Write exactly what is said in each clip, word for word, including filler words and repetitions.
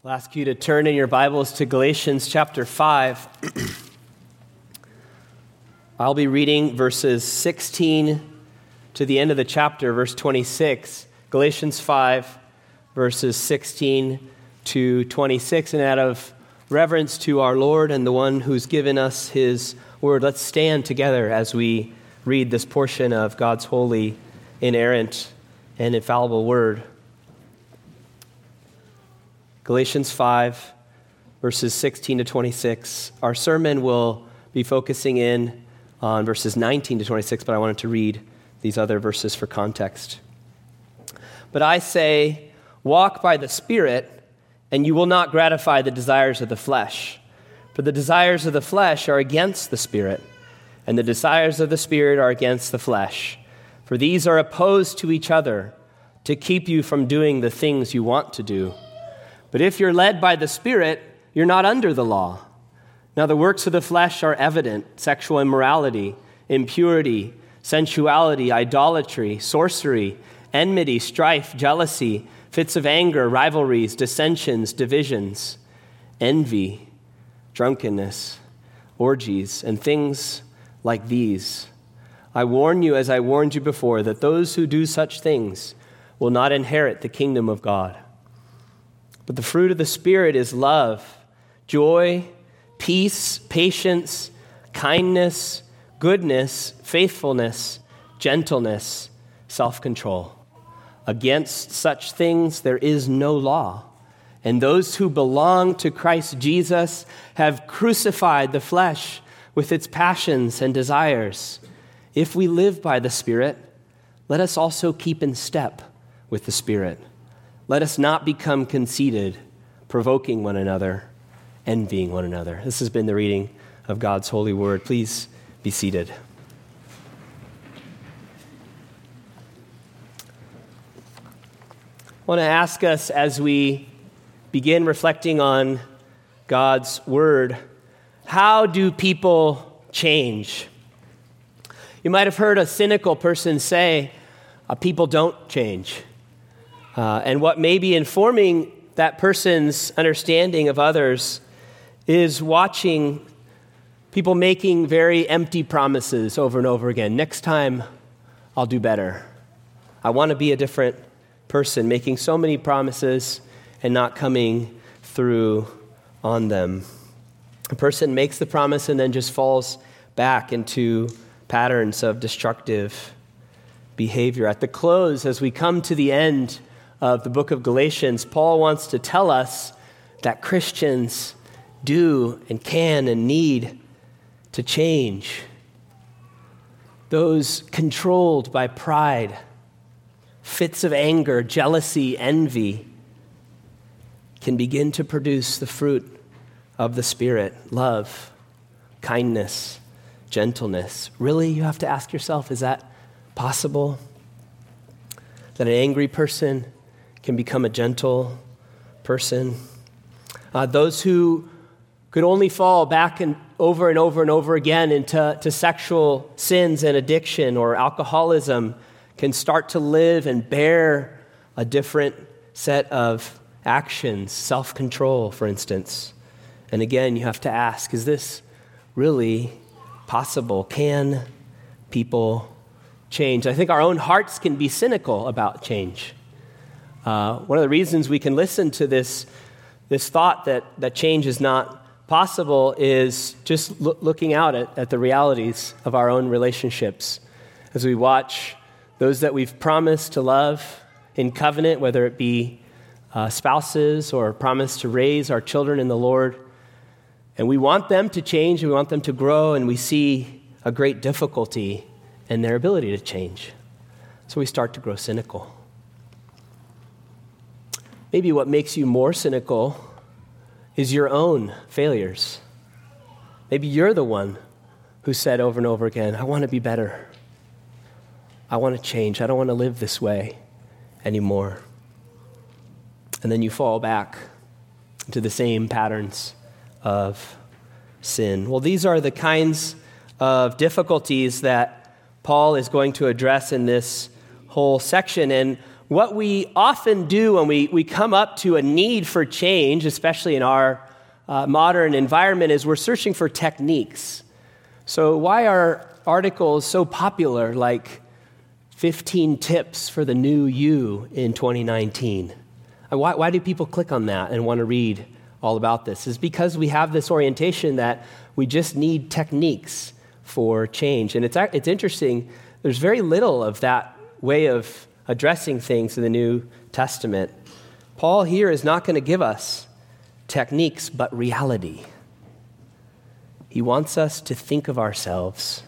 I'll ask you to turn in your Bibles to Galatians chapter five. I'll be reading verses sixteen to the end of the chapter, verse twenty-six. Galatians five, verses sixteen to twenty-six. And out of reverence to our Lord and the one who's given us his word, let's stand together as we read this portion of God's holy, inerrant, and infallible word. Galatians five, verses sixteen to twenty-six. Our sermon will be focusing in on verses nineteen to twenty-six, but I wanted to read these other verses for context. But I say, walk by the Spirit, and you will not gratify the desires of the flesh. For the desires of the flesh are against the Spirit, and the desires of the Spirit are against the flesh. For these are opposed to each other to keep you from doing the things you want to do. But if you're led by the Spirit, you're not under the law. Now the works of the flesh are evident: sexual immorality, impurity, sensuality, idolatry, sorcery, enmity, strife, jealousy, fits of anger, rivalries, dissensions, divisions, envy, drunkenness, orgies, and things like these. I warn you, as I warned you before, that those who do such things will not inherit the kingdom of God. But the fruit of the Spirit is love, joy, peace, patience, kindness, goodness, faithfulness, gentleness, self-control. Against such things there is no law. And those who belong to Christ Jesus have crucified the flesh with its passions and desires. If we live by the Spirit, let us also keep in step with the Spirit. Let us not become conceited, provoking one another, envying one another. This has been the reading of God's holy word. Please be seated. I want to ask us, as we begin reflecting on God's word, how do people change? You might have heard a cynical person say, uh, people don't change. Uh, and what may be informing that person's understanding of others is watching people making very empty promises over and over again. Next time, I'll do better. I want to be a different person, making so many promises and not coming through on them. A person makes the promise and then just falls back into patterns of destructive behavior. At the close, as we come to the end of the book of Galatians, Paul wants to tell us that Christians do and can and need to change. Those controlled by pride, fits of anger, jealousy, envy, can begin to produce the fruit of the Spirit: love, kindness, gentleness. Really, you have to ask yourself, is that possible? That an angry person can become a gentle person? Uh, those who could only fall back and over and over and over again into to sexual sins and addiction or alcoholism can start to live and bear a different set of actions, self-control, for instance. And again, you have to ask, is this really possible? Can people change? I think our own hearts can be cynical about change. Uh, one of the reasons we can listen to this, this thought that, that change is not possible is just lo- looking out at, at the realities of our own relationships. As we watch those that we've promised to love in covenant, whether it be uh, spouses or promised to raise our children in the Lord, and we want them to change, and we want them to grow, and we see a great difficulty in their ability to change. So we start to grow cynical. Maybe what makes you more cynical is your own failures. Maybe you're the one who said over and over again, I want to be better. I want to change. I don't want to live this way anymore. And then you fall back into the same patterns of sin. Well, these are the kinds of difficulties that Paul is going to address in this whole section. And what we often do when we, we come up to a need for change, especially in our uh, modern environment, is we're searching for techniques. So why are articles so popular, like fifteen tips for the new you in twenty nineteen? And why, why do people click on that and want to read all about this? It's because we have this orientation that we just need techniques for change. And it's, it's interesting, there's very little of that way of addressing things in the New Testament. Paul here is not going to give us techniques, but reality. He wants us to think of ourselves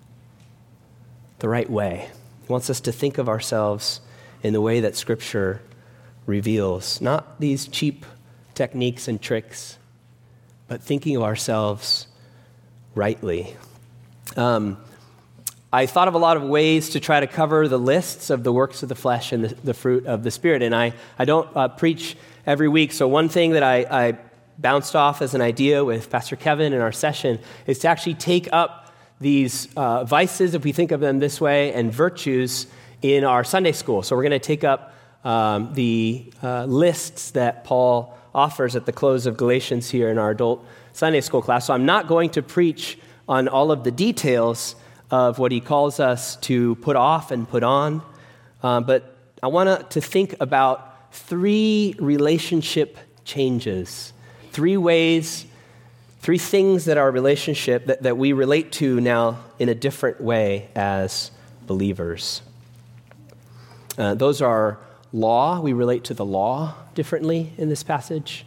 the right way. He wants us to think of ourselves in the way that Scripture reveals, not these cheap techniques and tricks, but thinking of ourselves rightly. Um, I thought of a lot of ways to try to cover the lists of the works of the flesh and the, the fruit of the Spirit, and I, I don't uh, preach every week, so one thing that I, I bounced off as an idea with Pastor Kevin in our session is to actually take up these uh, vices, if we think of them this way, and virtues in our Sunday school. So we're going to take up um, the uh, lists that Paul offers at the close of Galatians here in our adult Sunday school class. So I'm not going to preach on all of the details of what he calls us to put off and put on, uh, but I want to think about three relationship changes, three ways, three things that our relationship, that, that we relate to now in a different way as believers. Uh, those are law. We relate to the law differently in this passage.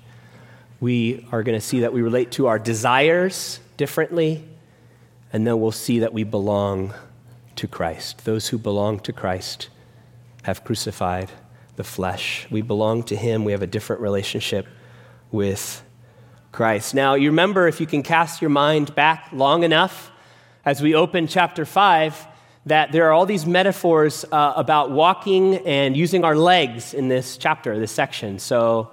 We are going to see that we relate to our desires differently, and then we'll see that we belong to Christ. Those who belong to Christ have crucified the flesh. We belong to him. We have a different relationship with Christ. Now, you remember, if you can cast your mind back long enough, as we open chapter five, that there are all these metaphors uh, about walking and using our legs in this chapter, this section. So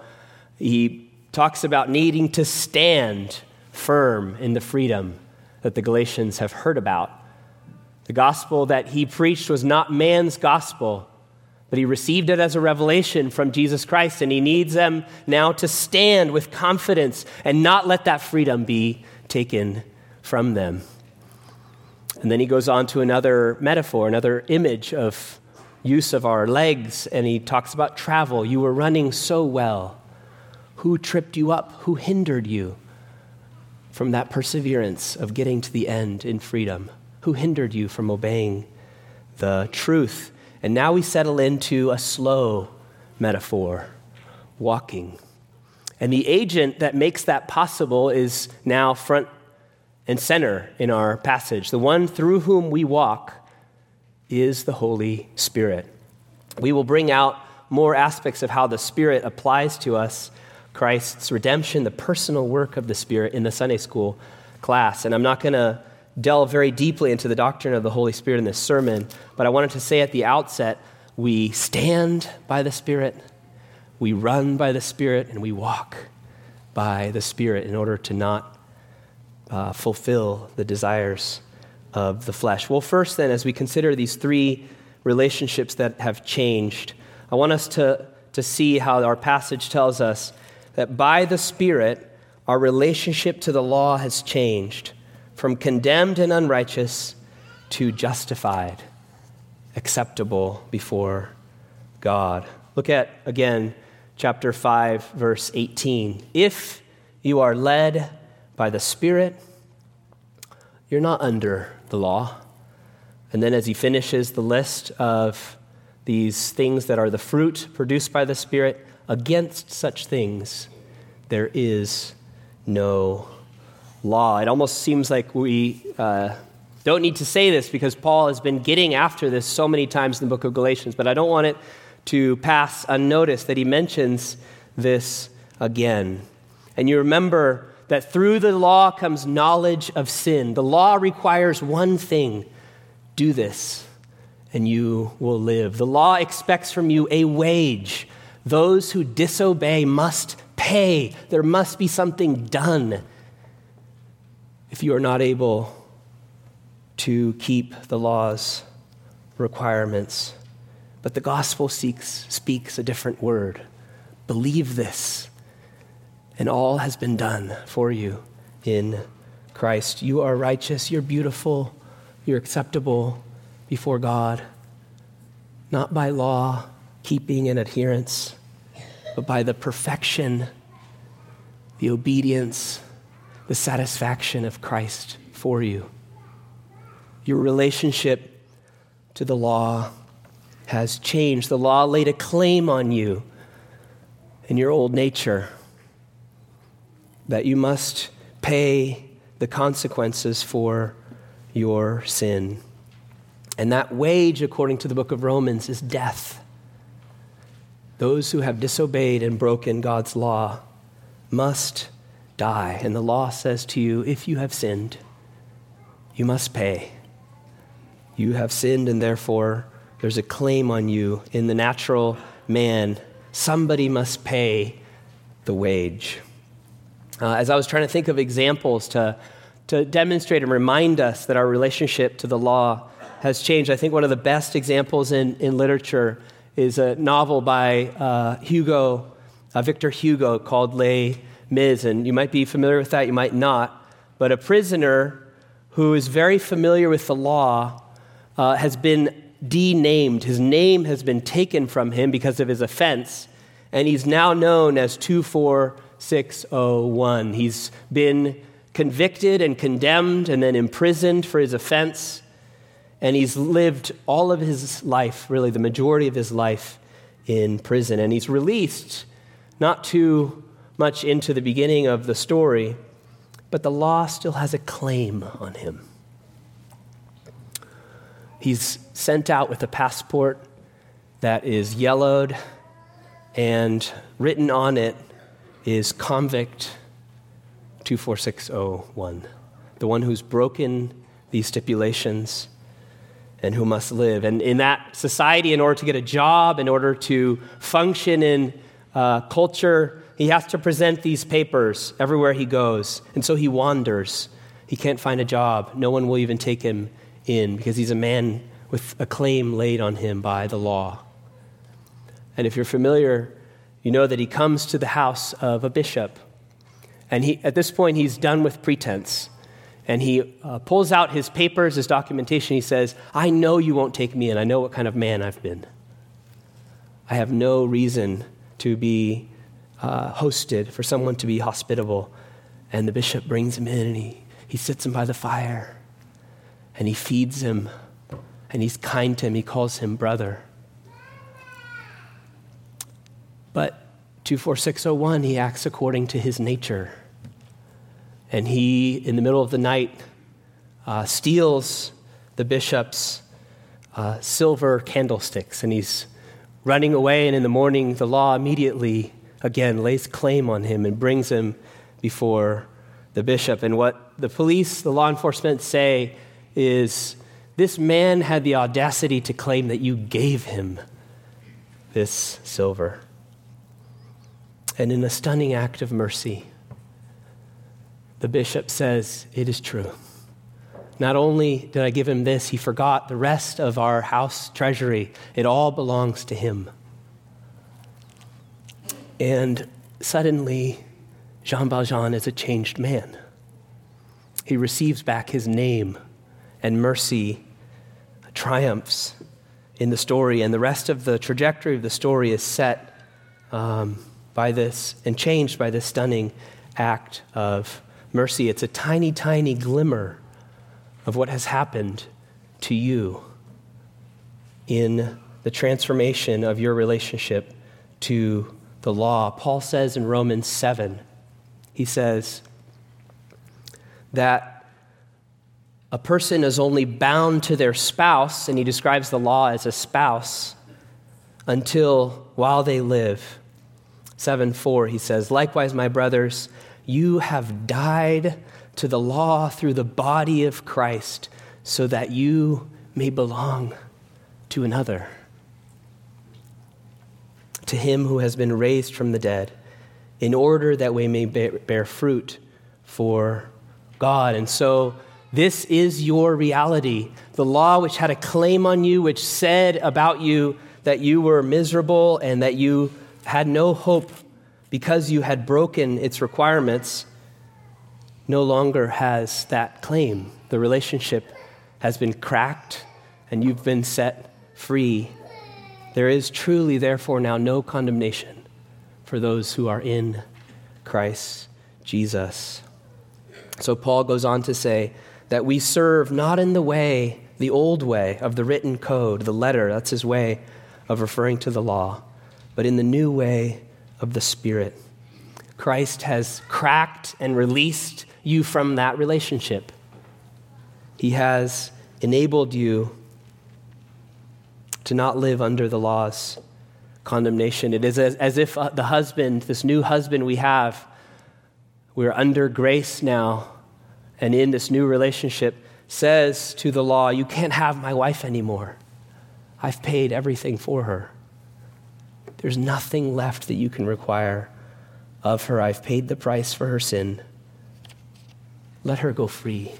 he talks about needing to stand firm in the freedom that the Galatians have heard about. The gospel that he preached was not man's gospel, but he received it as a revelation from Jesus Christ, and he needs them now to stand with confidence and not let that freedom be taken from them. And then he goes on to another metaphor, another image of use of our legs, and he talks about travel. You were running so well. Who tripped you up? Who hindered you from that perseverance of getting to the end in freedom? Who hindered you from obeying the truth? And now we settle into a slow metaphor, walking. And the agent that makes that possible is now front and center in our passage. The one through whom we walk is the Holy Spirit. We will bring out more aspects of how the Spirit applies to us, Christ's redemption, the personal work of the Spirit, in the Sunday school class. And I'm not going to delve very deeply into the doctrine of the Holy Spirit in this sermon, but I wanted to say at the outset, we stand by the Spirit, we run by the Spirit, and we walk by the Spirit in order to not uh, fulfill the desires of the flesh. Well, first then, as we consider these three relationships that have changed, I want us to, to see how our passage tells us that by the Spirit, our relationship to the law has changed from condemned and unrighteous to justified, acceptable before God. Look at, again, chapter five, verse eighteen. If you are led by the Spirit, you're not under the law. And then as he finishes the list of these things that are the fruit produced by the Spirit, against such things there is no law. It almost seems like we uh, don't need to say this because Paul has been getting after this so many times in the book of Galatians, but I don't want it to pass unnoticed that he mentions this again. And you remember that through the law comes knowledge of sin. The law requires one thing: do this and you will live. The law expects from you a wage. Those who disobey must pay. There must be something done if you are not able to keep the law's requirements. But the gospel seeks, speaks a different word. Believe this, and all has been done for you in Christ. You are righteous, you're beautiful, you're acceptable before God, not by law, keeping and adherence, but by the perfection, the obedience, the satisfaction of Christ for you. Your relationship to the law has changed. The law laid a claim on you in your old nature that you must pay the consequences for your sin. And that wage, according to the book of Romans, is death. Those who have disobeyed and broken God's law must die. And the law says to you, if you have sinned, you must pay. You have sinned, and therefore there's a claim on you in the natural man. Somebody must pay the wage. Uh, as I was trying to think of examples to, to demonstrate and remind us that our relationship to the law has changed, I think one of the best examples in, in literature is a novel by uh, Hugo, uh, Victor Hugo, called Les Mis. And you might be familiar with that, you might not. But a prisoner who is very familiar with the law uh, has been denamed. His name has been taken from him because of his offense, and he's now known as two four six oh one. He's been convicted and condemned and then imprisoned for his offense, and he's lived all of his life, really the majority of his life, in prison. And he's released not too much into the beginning of the story, but the law still has a claim on him. He's sent out with a passport that is yellowed, and written on it is convict two four six oh one, the one who's broken these stipulations and who must live. And in that society, in order to get a job, in order to function in uh, culture, he has to present these papers everywhere he goes. And so he wanders. He can't find a job. No one will even take him in because he's a man with a claim laid on him by the law. And if you're familiar, you know that he comes to the house of a bishop. And he, at this point, he's done with pretense. And he uh, pulls out his papers, his documentation. He says, I know you won't take me in. I know what kind of man I've been. I have no reason to be uh, hosted, for someone to be hospitable. And the bishop brings him in, and he, he sits him by the fire. And he feeds him. And he's kind to him. He calls him brother. But two four six oh one, he acts according to his nature. And he, in the middle of the night, uh, steals the bishop's uh, silver candlesticks. And he's running away, and in the morning, the law immediately, again, lays claim on him and brings him before the bishop. And what the police, the law enforcement say is, this man had the audacity to claim that you gave him this silver. And in a stunning act of mercy, the bishop says, it is true. Not only did I give him this, he forgot the rest of our house treasury. It all belongs to him. And suddenly, Jean Valjean is a changed man. He receives back his name, and mercy triumphs in the story. And the rest of the trajectory of the story is set um, by this and changed by this stunning act of mercy. It's a tiny, tiny glimmer of what has happened to you in the transformation of your relationship to the law. Paul says in Romans seven, he says that a person is only bound to their spouse, and he describes the law as a spouse, until while they live. seven four, he says, likewise, my brothers, you have died to the law through the body of Christ, so that you may belong to another, to him who has been raised from the dead, in order that we may bear fruit for God. And so this is your reality. The law which had a claim on you, which said about you that that you were miserable and that you had no hope because you had broken its requirements no longer has that claim. The relationship has been cracked and you've been set free. There is truly, therefore, now no condemnation for those who are in Christ Jesus. So Paul goes on to say that we serve not in the way, the old way of the written code, the letter, that's his way of referring to the law, but in the new way of the Spirit. Christ has cracked and released you from that relationship. He has enabled you to not live under the law's condemnation. It is as, as if uh, the husband, this new husband we have, we're under grace now, and in this new relationship says to the law, you can't have my wife anymore. I've paid everything for her. There's nothing left that you can require of her. I've paid the price for her sin. Let her go free.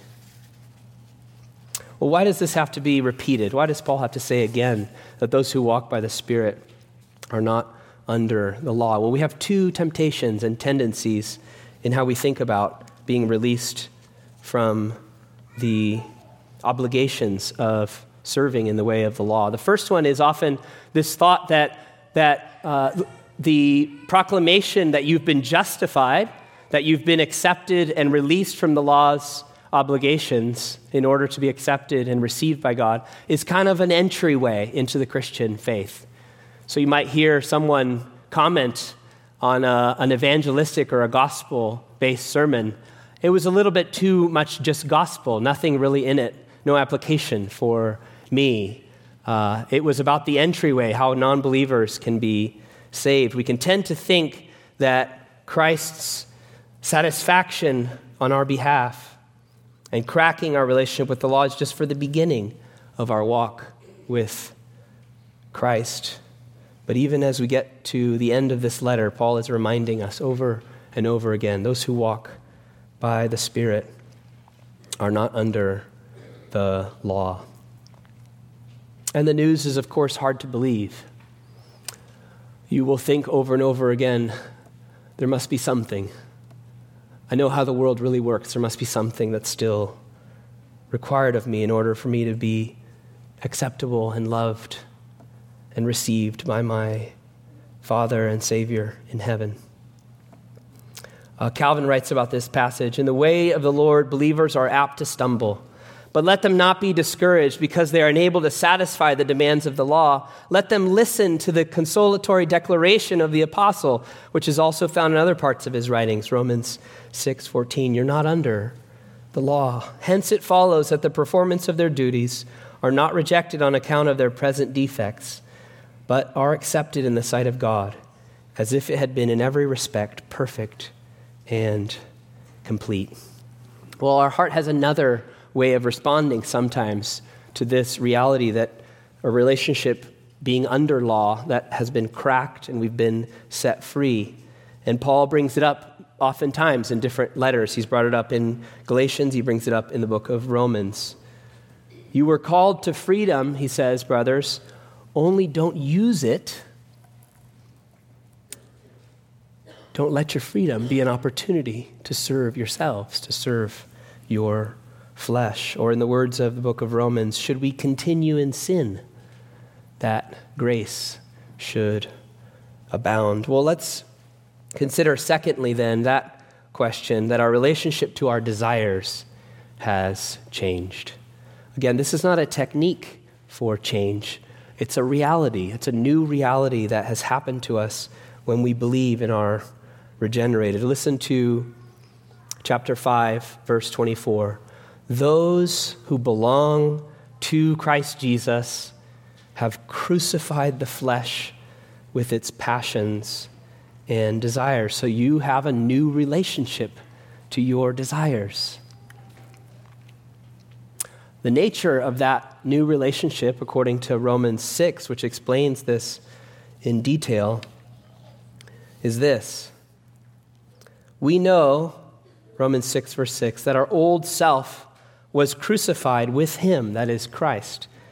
Well, why does this have to be repeated? Why does Paul have to say again that those who walk by the Spirit are not under the law? Well, we have two temptations and tendencies in how we think about being released from the obligations of serving in the way of the law. The first one is often this thought that, that uh, the proclamation that you've been justified, that you've been accepted and released from the law's obligations in order to be accepted and received by God, is kind of an entryway into the Christian faith. So you might hear someone comment on a, an evangelistic or a gospel-based sermon. It was a little bit too much just gospel, nothing really in it, no application for me. Uh, it was about the entryway, how non-believers can be saved. We can tend to think that Christ's satisfaction on our behalf and cracking our relationship with the law is just for the beginning of our walk with Christ. But even as we get to the end of this letter, Paul is reminding us over and over again, those who walk by the Spirit are not under the law. And the news is, of course, hard to believe. You will think over and over again, there must be something. I know how the world really works. There must be something that's still required of me in order for me to be acceptable and loved and received by my Father and Savior in heaven. Uh, Calvin writes about this passage, in the way of the Lord, believers are apt to stumble. But let them not be discouraged because they are unable to satisfy the demands of the law. Let them listen to the consolatory declaration of the apostle, which is also found in other parts of his writings, Romans six fourteen. You're not under the law. Hence it follows that the performance of their duties are not rejected on account of their present defects, but are accepted in the sight of God, as if it had been in every respect perfect and complete. Well, our heart has another way of responding sometimes to this reality that a relationship being under law that has been cracked and we've been set free. And Paul brings it up oftentimes in different letters. He's brought it up in Galatians. He brings it up in the book of Romans. You were called to freedom, he says, brothers, only don't use it. Don't let your freedom be an opportunity to serve yourselves, to serve your flesh. Or in the words of the book of Romans, should we continue in sin, that grace should abound? Well, let's consider secondly then that question, that our relationship to our desires has changed. Again, this is not a technique for change. It's a reality. It's a new reality that has happened to us when we believe and are regenerated. Listen to chapter five, verse twenty-four. Those who belong to Christ Jesus have crucified the flesh with its passions and desires. So you have a new relationship to your desires. The nature of that new relationship, according to Romans six, which explains this in detail, is this. We know, Romans six, verse six, that our old self was crucified with him, that is Christ,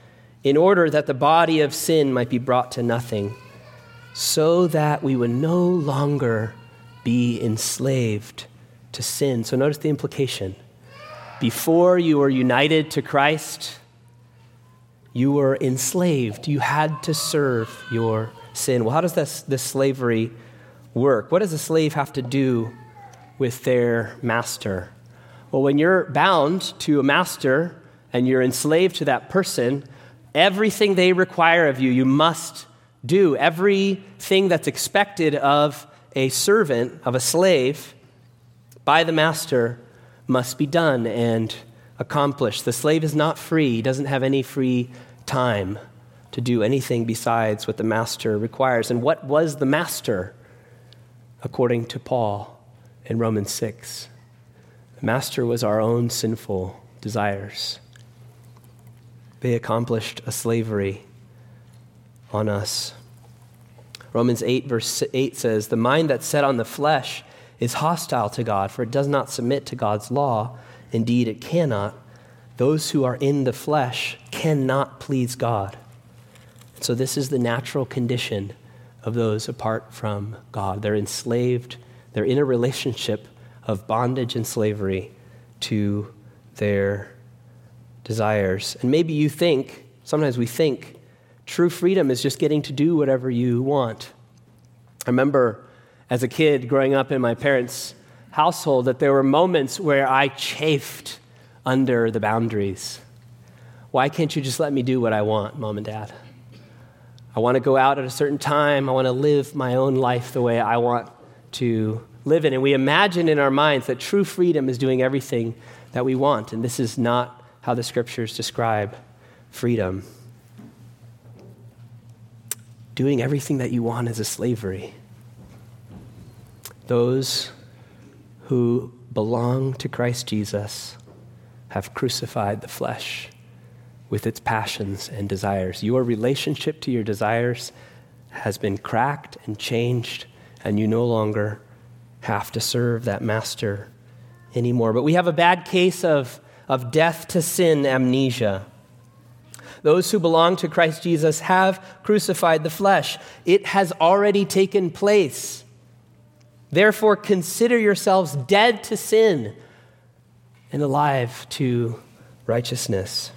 in order that the body of sin might be brought to nothing, so that we would no longer be enslaved to sin. So notice the implication. Before you were united to Christ, you were enslaved. You had to serve your sin. Well, how does this, this slavery work? What does a slave have to do with their master? Well, when you're bound to a master and you're enslaved to that person, everything they require of you, you must do. Everything that's expected of a servant, of a slave, by the master must be done and accomplished. The slave is not free. He doesn't have any free time to do anything besides what the master requires. And what was the master, according to Paul in Romans six? The master was our own sinful desires. They accomplished a slavery on us. Romans eight, verse eight says, "The mind that's set on the flesh is hostile to God, for it does not submit to God's law. Indeed, it cannot. Those who are in the flesh cannot please God." And so this is the natural condition of those apart from God. They're enslaved. They're in a relationship of bondage and slavery to their desires. And maybe you think, sometimes we think, true freedom is just getting to do whatever you want. I remember as a kid growing up in my parents' household that there were moments where I chafed under the boundaries. Why can't you just let me do what I want, Mom and Dad? I want to go out at a certain time. I want to live my own life the way I want to live it. And we imagine in our minds that true freedom is doing everything that we want. And this is not how the scriptures describe freedom. Doing everything that you want is a slavery. Those who belong to Christ Jesus have crucified the flesh with its passions and desires. Your relationship to your desires has been cracked and changed, and you no longer have to serve that master anymore. But we have a bad case of, of death to sin amnesia. Those who belong to Christ Jesus have crucified the flesh. It has already taken place. Therefore, consider yourselves dead to sin and alive to righteousness.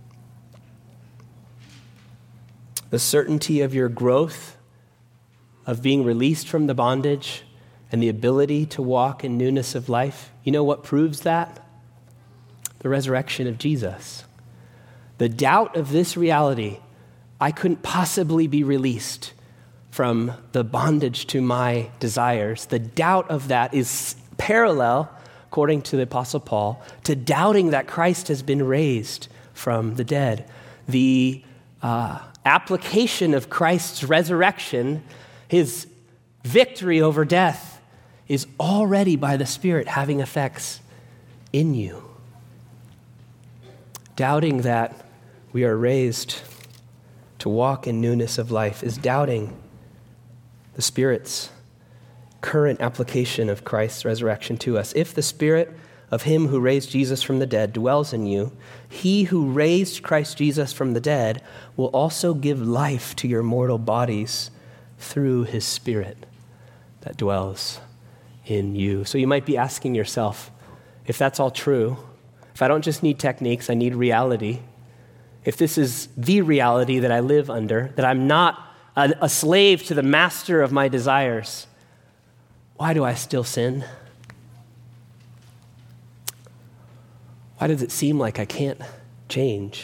The certainty of your growth, of being released from the bondage, and the ability to walk in newness of life, you know what proves that? The resurrection of Jesus. The doubt of this reality, I couldn't possibly be released from the bondage to my desires. The doubt of that is parallel, according to the Apostle Paul, to doubting that Christ has been raised from the dead. The uh, application of Christ's resurrection, his victory over death, is already by the Spirit having effects in you. Doubting that we are raised to walk in newness of life is doubting the Spirit's current application of Christ's resurrection to us. If the Spirit of him who raised Jesus from the dead dwells in you, he who raised Christ Jesus from the dead will also give life to your mortal bodies through his Spirit that dwells in you. So you might be asking yourself, if that's all true, if I don't just need techniques, I need reality, if this is the reality that I live under, that I'm not a, a slave to the master of my desires, why do I still sin? Why does it seem like I can't change?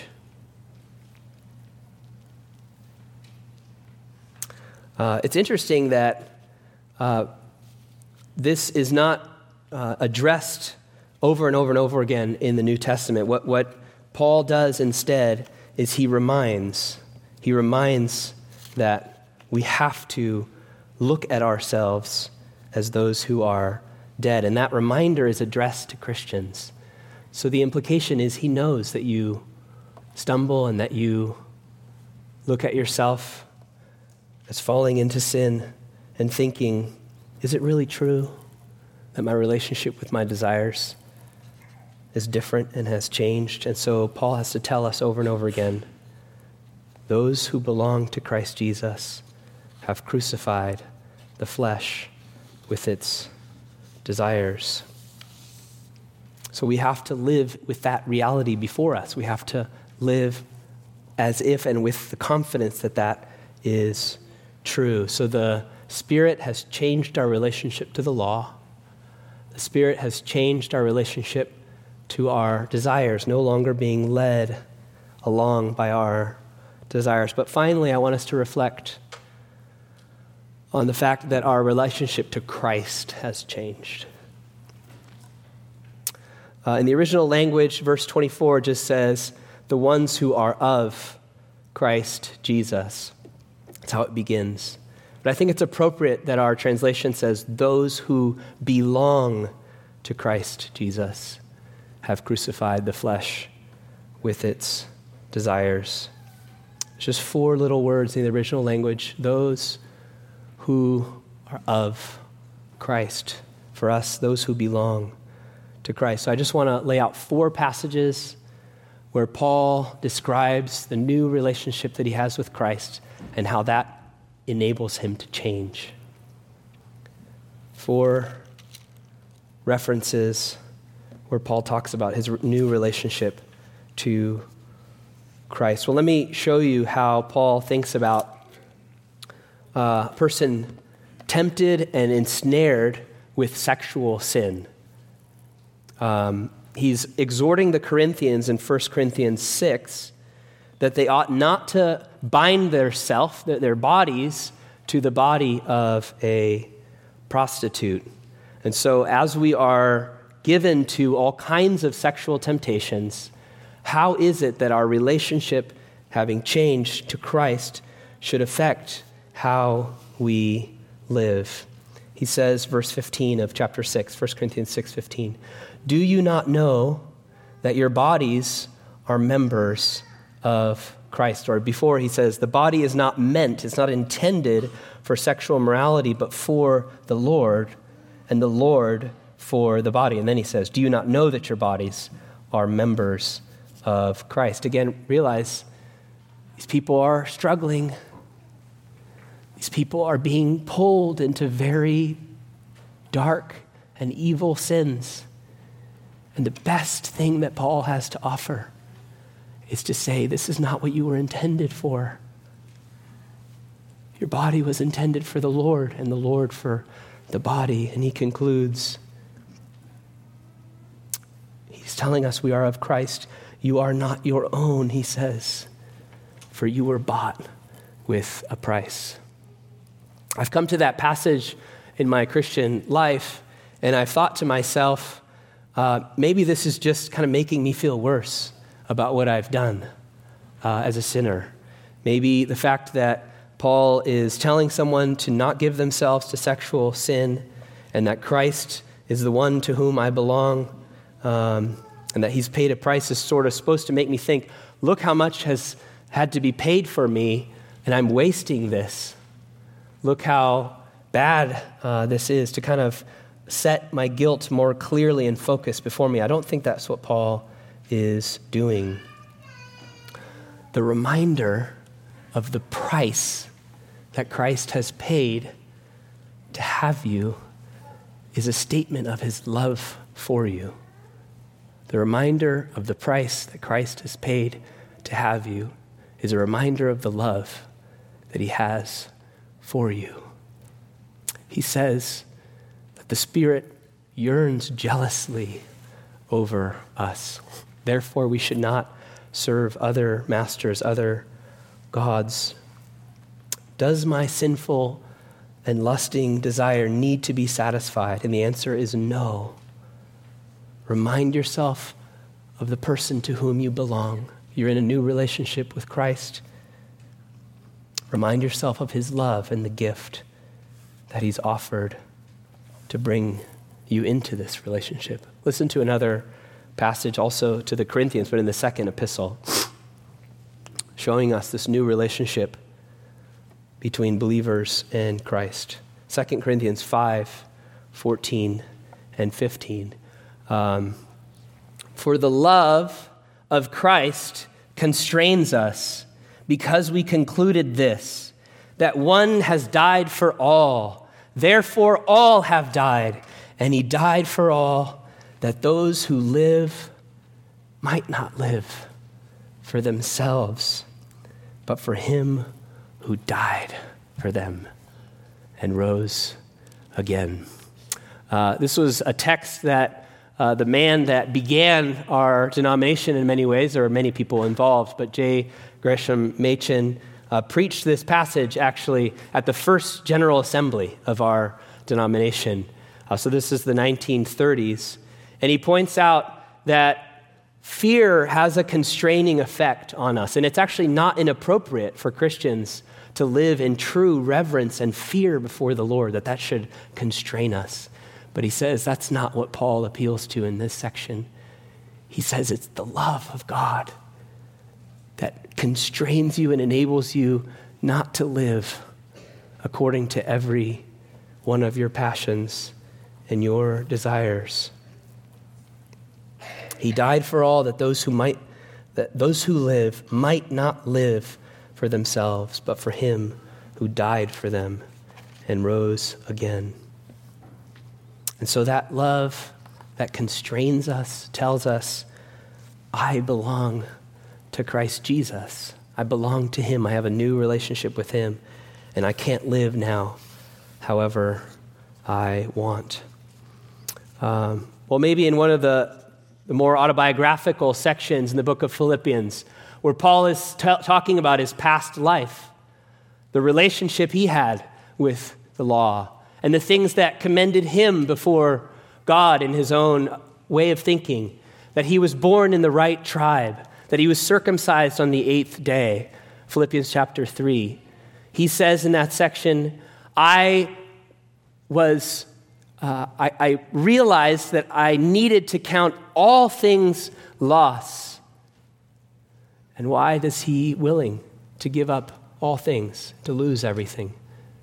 Uh, it's interesting that uh, this is not uh, addressed over and over and over again in the New Testament. What, what Paul does instead is he reminds, he reminds that we have to look at ourselves as those who are dead. And that reminder is addressed to Christians. So the implication is he knows that you stumble and that you look at yourself as falling into sin and thinking, is it really true that my relationship with my desires is different and has changed? And so Paul has to tell us over and over again, Those who belong to Christ Jesus have crucified the flesh with its desires. So we have to live with that reality before us. We have to live as if and with the confidence that that is true. So the Spirit has changed our relationship to the law. The Spirit has changed our relationship to our desires, no longer being led along by our desires. But finally, I want us to reflect on the fact that our relationship to Christ has changed. Uh, in the original language, verse twenty-four just says, the ones who are of Christ Jesus. That's how it begins. But I think it's appropriate that our translation says, those who belong to Christ Jesus have crucified the flesh with its desires. It's just four little words in the original language. Those who are of Christ. For us, those who belong to Christ. So I just want to lay out four passages where Paul describes the new relationship that he has with Christ and how that enables him to change. Four references where Paul talks about his new relationship to Christ. Well, let me show you how Paul thinks about a person tempted and ensnared with sexual sin. Um, he's exhorting the Corinthians in First Corinthians six that they ought not to bind their self, their bodies, to the body of a prostitute. And so as we are given to all kinds of sexual temptations, how is it that our relationship, having changed to Christ, should affect how we live? He says, verse fifteen of chapter six, First Corinthians six fifteen, do you not know that your bodies are members of Christ? Or before he says, the body is not meant, it's not intended for sexual immorality, but for the Lord, and the Lord for the body. And then he says, do you not know that your bodies are members of Christ? Again, realize these people are struggling. These people are being pulled into very dark and evil sins. And the best thing that Paul has to offer is to say, this is not what you were intended for. Your body was intended for the Lord, and the Lord for the body. And he concludes, he's telling us we are of Christ. You are not your own, he says, for you were bought with a price. I've come to that passage in my Christian life, and I've thought to myself, uh, maybe this is just kind of making me feel worse about what I've done uh, as a sinner. Maybe the fact that Paul is telling someone to not give themselves to sexual sin, and that Christ is the one to whom I belong, um, and that he's paid a price is sort of supposed to make me think, look how much has had to be paid for me, and I'm wasting this. Look how bad uh, this is, to kind of set my guilt more clearly in focus before me. I don't think that's what Paul is doing. The reminder of the price that Christ has paid to have you is a statement of his love for you. The reminder of the price that Christ has paid to have you is a reminder of the love that he has for you. He says that the Spirit yearns jealously over us. Therefore, we should not serve other masters, other gods. Does my sinful and lusting desire need to be satisfied? And the answer is no. Remind yourself of the person to whom you belong. You're in a new relationship with Christ. Remind yourself of his love and the gift that he's offered to bring you into this relationship. Listen to another passage also to the Corinthians, but in the second epistle, showing us this new relationship between believers and Christ. Second Corinthians five, fourteen and fifteen. Um, For the love of Christ constrains us, because we concluded this, that one has died for all, therefore all have died, and he died for all, that those who live might not live for themselves, but for him who died for them and rose again. Uh, this was a text that uh, the man that began our denomination in many ways, there were many people involved, but J. Gresham Machen uh, preached this passage actually at the first General Assembly of our denomination. Uh, so this is the nineteen thirties. And he points out that fear has a constraining effect on us, and it's actually not inappropriate for Christians to live in true reverence and fear before the Lord, that that should constrain us. But he says that's not what Paul appeals to in this section. He says it's the love of God that constrains you and enables you not to live according to every one of your passions and your desires. He died for all, that those who might, that those who live might not live for themselves, but for him who died for them and rose again. And so that love that constrains us tells us, I belong to Christ Jesus. I belong to him. I have a new relationship with him, and I can't live now however I want. Um, well, maybe in one of the, the more autobiographical sections in the book of Philippians, where Paul is t- talking about his past life, the relationship he had with the law, and the things that commended him before God in his own way of thinking, that he was born in the right tribe, that he was circumcised on the eighth day, Philippians chapter three. He says in that section, I was, uh, I, I realized that I needed to count all things loss. And why is he willing to give up all things, to lose everything?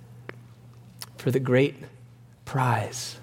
For the great prize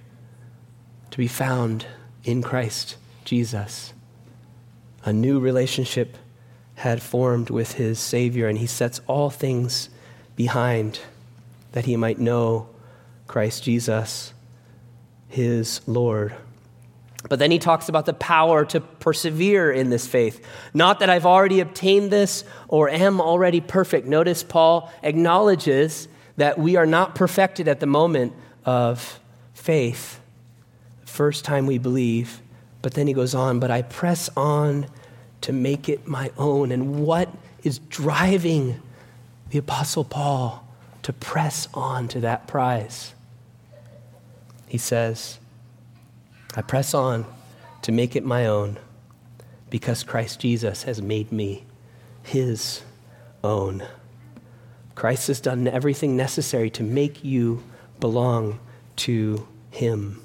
to be found in Christ Jesus. A new relationship had formed with his Savior, and he sets all things behind that he might know Christ Jesus, his Lord. But then he talks about the power to persevere in this faith. Not that I've already obtained this or am already perfect. Notice Paul acknowledges that we are not perfected at the moment of faith, first time we believe. But then he goes on, but I press on to make it my own. And what is driving the Apostle Paul to press on to that prize? He says, I press on to make it my own because Christ Jesus has made me his own. Christ has done everything necessary to make you belong to him.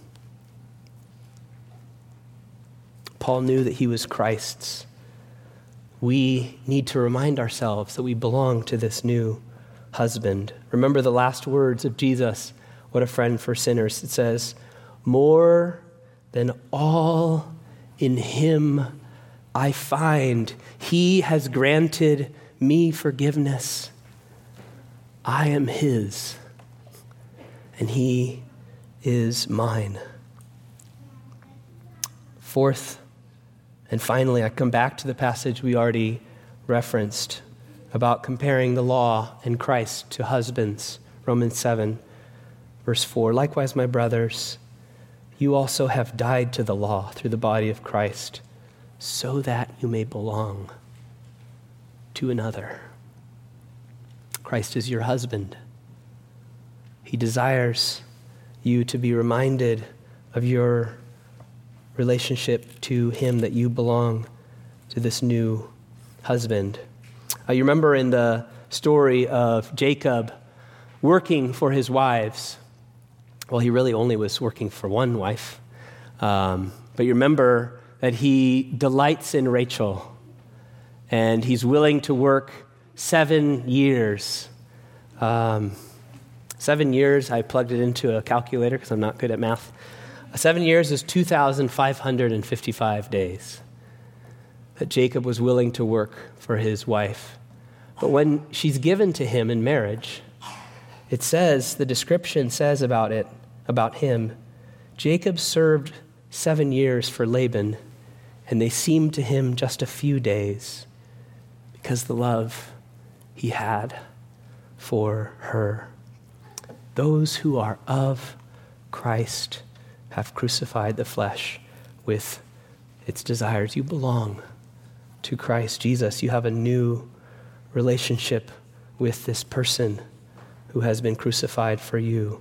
Paul knew that he was Christ's. We need to remind ourselves that we belong to this new husband. Remember the last words of Jesus, what a friend for sinners. It says, more than all in him I find, he has granted me forgiveness. I am his, and he is mine. Fourth, and finally, I come back to the passage we already referenced about comparing the law and Christ to husbands. Romans seven, verse four. Likewise, my brothers, you also have died to the law through the body of Christ, so that you may belong to another. Christ is your husband. He desires you to be reminded of your relationship to him, that you belong to this new husband. Uh, you remember in the story of Jacob working for his wives. Well, he really only was working for one wife. Um, but you remember that he delights in Rachel, and he's willing to work seven years. Um, seven years, I plugged it into a calculator because I'm not good at math. Seven years is two thousand five hundred fifty-five days that Jacob was willing to work for his wife. But when she's given to him in marriage, it says, the description says about it, about him, Jacob served seven years for Laban, and they seemed to him just a few days because the love he had for her. Those who are of Christ have crucified the flesh with its desires. You belong to Christ Jesus. You have a new relationship with this person who has been crucified for you.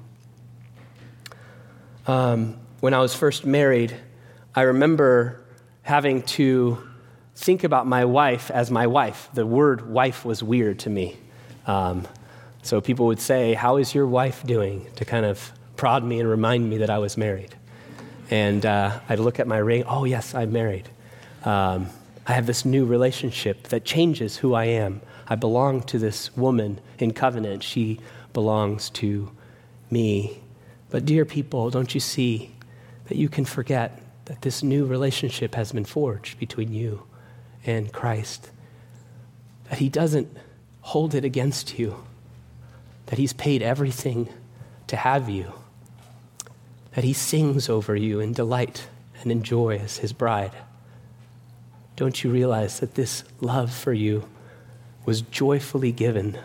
Um, when I was first married, I remember having to think about my wife as my wife. The word wife was weird to me. Um, so people would say, "How is your wife doing?" to kind of prod me and remind me that I was married. And uh, I'd look at my ring, oh yes, I'm married. Um, I have this new relationship that changes who I am. I belong to this woman in covenant. She belongs to me. But dear people, don't you see that you can forget that this new relationship has been forged between you and Christ? That he doesn't hold it against you. That he's paid everything to have you. That he sings over you in delight and in joy as his bride. Don't you realize that this love for you was joyfully given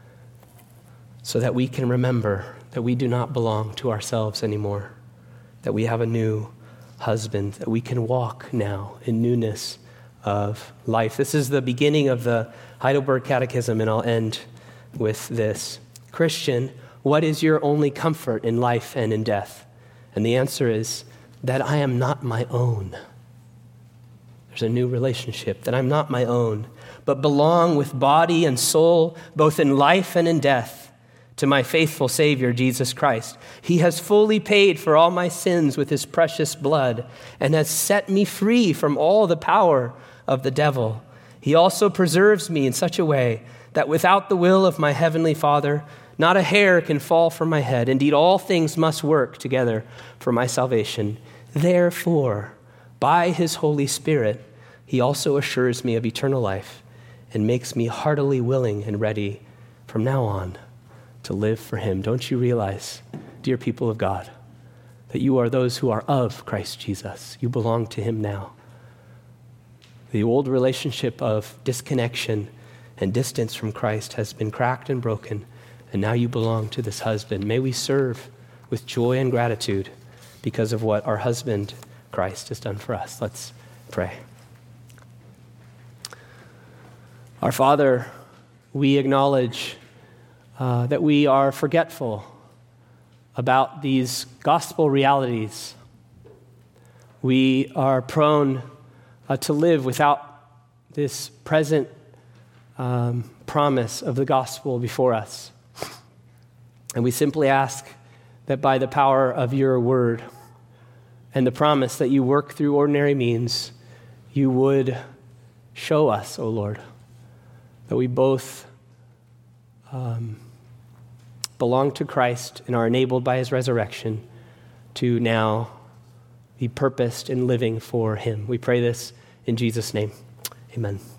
so that we can remember that we do not belong to ourselves anymore, that we have a new husband, that we can walk now in newness of life. This is the beginning of the Heidelberg Catechism, and I'll end with this. Christian, what is your only comfort in life and in death? And the answer is that I am not my own. There's a new relationship, that I'm not my own, but belong with body and soul, both in life and in death, to my faithful Savior, Jesus Christ. He has fully paid for all my sins with his precious blood and has set me free from all the power of the devil. He also preserves me in such a way that without the will of my heavenly Father, not a hair can fall from my head. Indeed, all things must work together for my salvation. Therefore, by his Holy Spirit, he also assures me of eternal life and makes me heartily willing and ready from now on to live for him. Don't you realize, dear people of God, that you are those who are of Christ Jesus? You belong to him now. The old relationship of disconnection and distance from Christ has been cracked and broken, and now you belong to this husband. May we serve with joy and gratitude because of what our husband, Christ, has done for us. Let's pray. Our Father, we acknowledge uh, that we are forgetful about these gospel realities. We are prone uh, to live without this present um, promise of the gospel before us. And we simply ask that by the power of your word and the promise that you work through ordinary means, you would show us, O Lord, that we both um, belong to Christ and are enabled by his resurrection to now be purposed in living for him. We pray this in Jesus' name. Amen.